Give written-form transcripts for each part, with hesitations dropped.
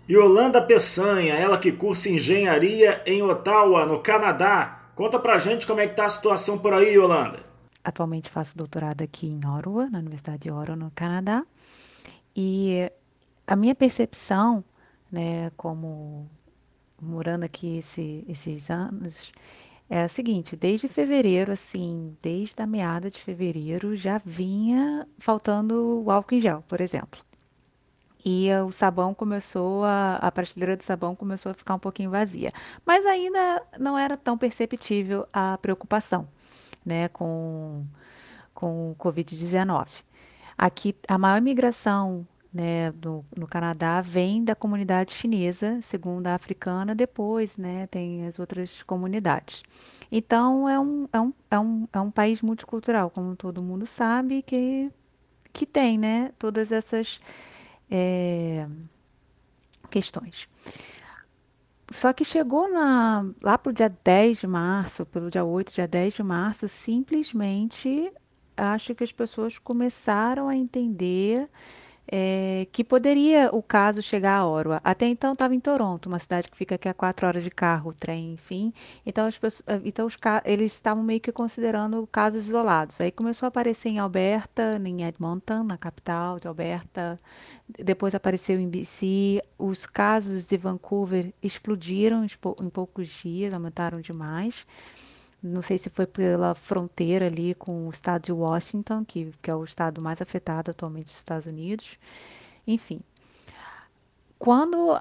Yolanda Peçanha, ela que cursa engenharia em Ottawa, no Canadá. Conta pra gente como é que tá a situação por aí, Yolanda. Atualmente faço doutorado aqui em Ottawa, na Universidade de Ottawa, no Canadá. E a minha percepção, né, como morando aqui esses anos, é a seguinte: desde fevereiro, assim, desde a meada de fevereiro, já vinha faltando o álcool em gel, por exemplo. E o sabão a prateleira do sabão começou a ficar um pouquinho vazia. Mas ainda não era tão perceptível a preocupação, né, com o Covid-19. Aqui, a maior imigração, né, no Canadá vem da comunidade chinesa, segundo a africana, depois, né, tem as outras comunidades. Então, é um país multicultural, como todo mundo sabe, que tem, né, todas essas eh, questões. Só que chegou lá para o dia 10 de março, pelo dia 8, dia 10 de março, simplesmente acho que as pessoas começaram a entender que poderia o caso chegar a Ottawa. Até então estava em Toronto, uma cidade que fica aqui a 4 horas de carro, trem, enfim. Então, eles estavam meio que considerando casos isolados. Aí começou a aparecer em Alberta, em Edmonton, na capital de Alberta. Depois apareceu em BC. Os casos de Vancouver explodiram em poucos dias, aumentaram demais. Não sei se foi pela fronteira ali com o estado de Washington, que é o estado mais afetado atualmente dos Estados Unidos. Enfim, quando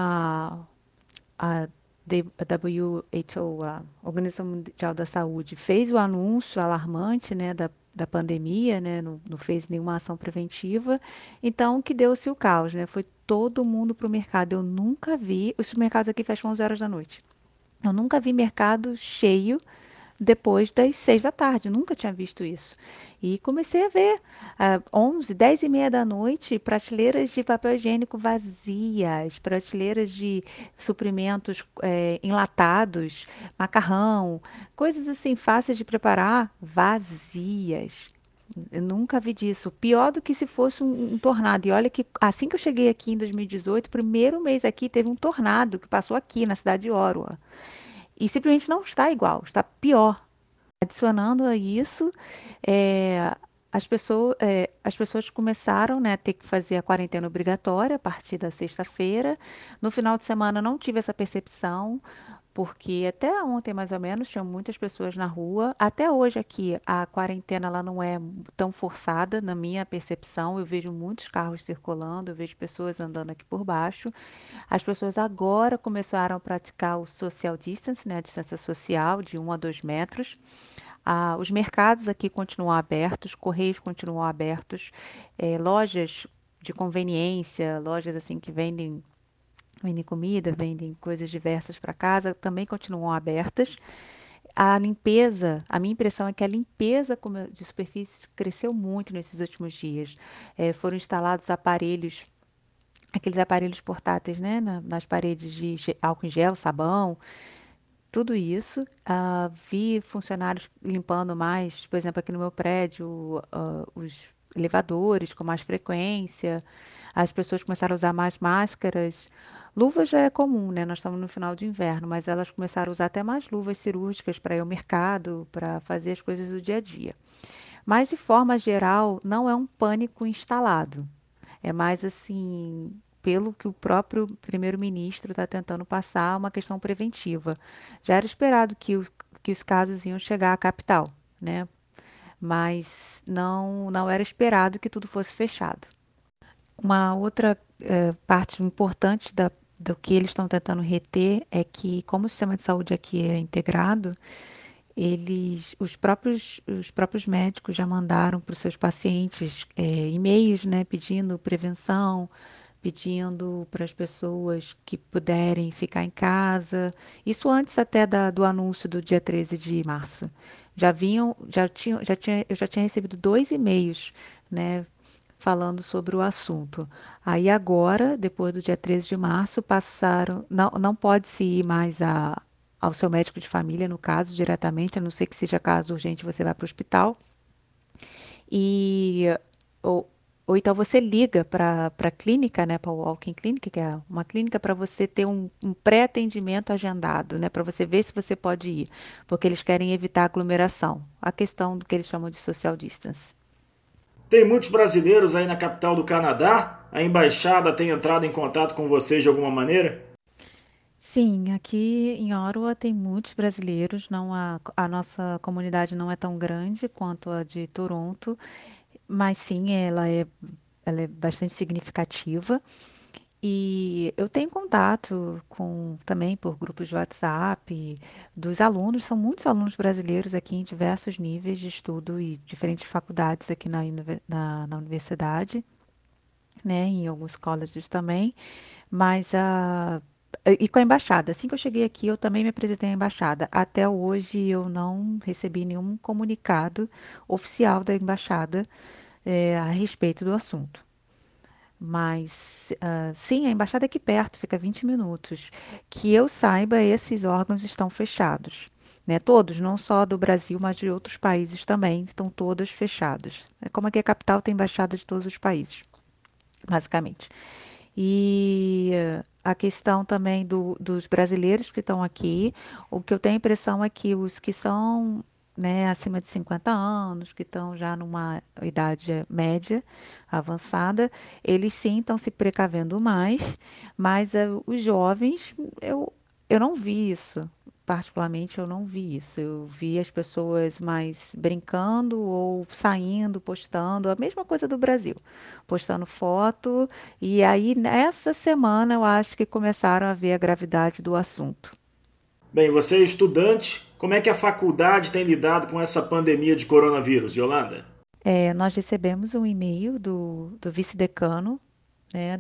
a WHO, a Organização Mundial da Saúde, fez o anúncio alarmante, né, da pandemia, né, não fez nenhuma ação preventiva, então que deu-se o caos, né, foi todo mundo para o mercado. Eu nunca vi, os supermercados aqui fecham 11 horas da noite. Eu nunca vi mercado cheio depois das 6 da tarde. Nunca tinha visto isso. E comecei a ver, 11, 10 e meia da noite, prateleiras de papel higiênico vazias, prateleiras de suprimentos enlatados, macarrão, coisas assim fáceis de preparar, vazias. Eu nunca vi disso. Pior do que se fosse um tornado. E olha que assim que eu cheguei aqui em 2018, primeiro mês aqui, teve um tornado que passou aqui na cidade de Ottawa. E simplesmente não está igual, está pior. Adicionando a isso, eh, as pessoas começaram, né, a ter que fazer a quarentena obrigatória a partir da sexta-feira. No final de semana não tive essa percepção, porque até ontem, mais ou menos, tinham muitas pessoas na rua. Até hoje aqui, a quarentena ela não é tão forçada, na minha percepção. Eu vejo muitos carros circulando, eu vejo pessoas andando aqui por baixo. As pessoas agora começaram a praticar o social distance, né, a distância social de 1 a 2 metros. Os mercados aqui continuam abertos, correios continuam abertos, lojas de conveniência, lojas assim que vendem comida, vendem coisas diversas para casa, também continuam abertas. A limpeza, a minha impressão é que a limpeza de superfícies cresceu muito nesses últimos dias. Foram instalados aparelhos, aqueles aparelhos portáteis, né, nas paredes de álcool em gel, sabão, tudo isso. Vi funcionários limpando mais, por exemplo, aqui no meu prédio, os elevadores com mais frequência. As pessoas começaram a usar mais máscaras. Luvas já é comum, né? Nós estamos no final de inverno, mas elas começaram a usar até mais luvas cirúrgicas para ir ao mercado, para fazer as coisas do dia a dia. Mas, de forma geral, não é um pânico instalado. É mais assim, pelo que o próprio primeiro-ministro está tentando passar, uma questão preventiva. Já era esperado que os casos iam chegar à capital, né? Mas não era esperado que tudo fosse fechado. Uma outra parte importante do que eles estão tentando reter é que, como o sistema de saúde aqui é integrado, os próprios médicos já mandaram para os seus pacientes e-mails, né, pedindo prevenção, pedindo para as pessoas que puderem ficar em casa. Isso antes até do anúncio do dia 13 de março. Eu já tinha recebido 2 e-mails, né, falando sobre o assunto. Aí agora, depois do dia 13 de março, passaram, não pode-se ir mais ao seu médico de família, no caso, diretamente, a não ser que seja caso urgente, você vá para o hospital. E o, Ou então você liga para a clínica, né, para o Walk-in Clinic, que é uma clínica para você ter um pré-atendimento agendado, né, para você ver se você pode ir, porque eles querem evitar aglomeração, a questão do que eles chamam de social distance. Tem muitos brasileiros aí na capital do Canadá? A embaixada tem entrado em contato com vocês de alguma maneira? Sim, aqui em Ottawa tem muitos brasileiros, não a nossa comunidade não é tão grande quanto a de Toronto, mas sim, ela é bastante significativa. E eu tenho contato com também por grupos de WhatsApp dos alunos, são muitos alunos brasileiros aqui em diversos níveis de estudo e diferentes faculdades aqui na universidade, né, em alguns colleges também, mas e com a embaixada, assim que eu cheguei aqui, eu também me apresentei à embaixada. Até hoje eu não recebi nenhum comunicado oficial da embaixada, a respeito do assunto. Mas, sim, a embaixada é aqui perto, fica 20 minutos. Que eu saiba, esses órgãos estão fechados. Né? Todos, não só do Brasil, mas de outros países também, estão todos fechados. É como aqui a capital tem embaixada de todos os países, basicamente. E a questão também dos brasileiros que estão aqui, o que eu tenho a impressão é que os que são, né, acima de 50 anos, que estão já numa idade média, avançada, eles sim estão se precavendo mais, mas os jovens, eu não vi isso. Particularmente, eu não vi isso. Eu vi as pessoas mais brincando ou saindo, postando, a mesma coisa do Brasil, postando foto e aí, nessa semana, eu acho que começaram a ver a gravidade do assunto. Bem, você é estudante, como é que a faculdade tem lidado com essa pandemia de coronavírus, Yolanda? Nós recebemos um e-mail do vice-decano, né,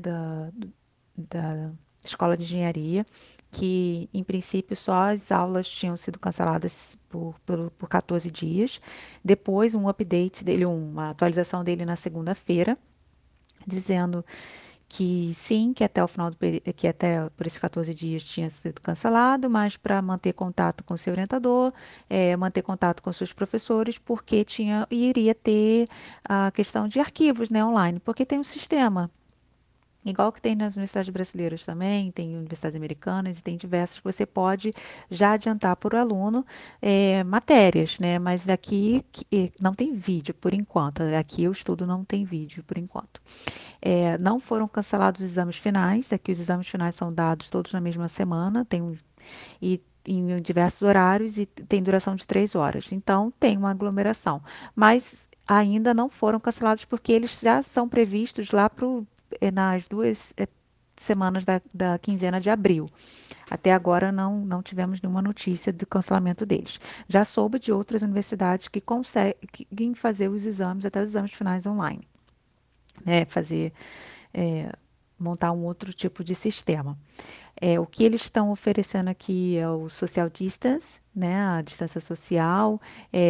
da Escola de Engenharia, que, em princípio, só as aulas tinham sido canceladas por 14 dias. Depois, um update dele, uma atualização dele na segunda-feira, dizendo que sim, que até o final que até por esses 14 dias tinha sido cancelado, mas para manter contato com seu orientador, manter contato com seus professores, porque iria ter a questão de arquivos, né, online, porque tem um sistema. Igual que tem nas universidades brasileiras também, tem universidades americanas e tem diversas que você pode já adiantar por aluno matérias, né? Mas aqui não tem vídeo por enquanto. Aqui o estudo não tem vídeo por enquanto. Não foram cancelados os exames finais, aqui os exames finais são dados todos na mesma semana, e em diversos horários e tem duração de 3 horas. Então, tem uma aglomeração. Mas ainda não foram cancelados porque eles já são previstos lá nas duas semanas da quinzena de abril. Até agora não tivemos nenhuma notícia do cancelamento deles. Já soube de outras universidades que conseguem fazer os exames, até os exames finais online, né? É, montar um outro tipo de sistema. O que eles estão oferecendo aqui é o social distance, né, a distância social,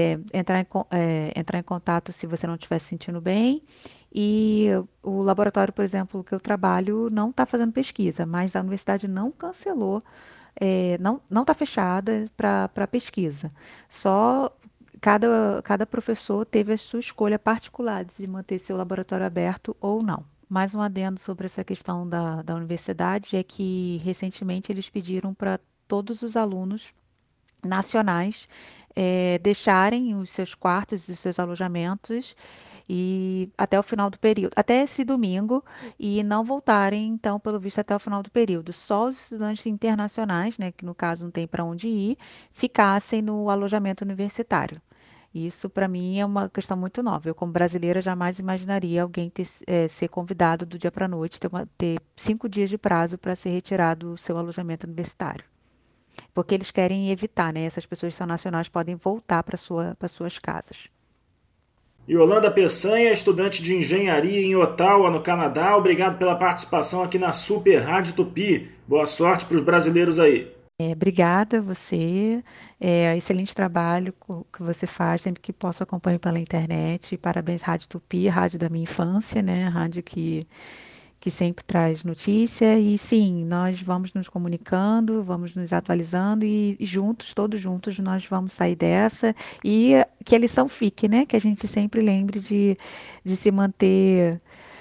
entrar em contato se você não estiver se sentindo bem. E o laboratório, por exemplo, que eu trabalho, não está fazendo pesquisa, mas a universidade não cancelou, não está fechada para pesquisa. Só cada professor teve a sua escolha particular de manter seu laboratório aberto ou não. Mais um adendo sobre essa questão da universidade é que recentemente eles pediram para todos os alunos nacionais deixarem os seus quartos e os seus alojamentos e até o final do período, até esse domingo, e não voltarem, então, pelo visto, até o final do período. Só os estudantes internacionais, né, que no caso não tem para onde ir, ficassem no alojamento universitário. Isso, para mim, é uma questão muito nova. Eu, como brasileira, jamais imaginaria alguém ser convidado do dia para a noite, ter 5 dias de prazo para ser retirado do seu alojamento universitário. Porque eles querem evitar, né? Essas pessoas que são nacionais podem voltar para suas casas. Yolanda Peçanha, estudante de engenharia em Ottawa, no Canadá, obrigado pela participação aqui na Super Rádio Tupi. Boa sorte para os brasileiros aí. Obrigada a você. Excelente trabalho que você faz, sempre que posso acompanho pela internet. Parabéns, Rádio Tupi, rádio da minha infância, né? Rádio que sempre traz notícia. E sim, nós vamos nos comunicando, vamos nos atualizando e juntos, todos juntos, nós vamos sair dessa. E que a lição fique, né? Que a gente sempre lembre de se manter.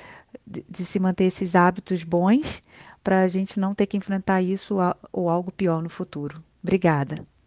de se manter esses hábitos bons para a gente não ter que enfrentar isso ou algo pior no futuro. Obrigada.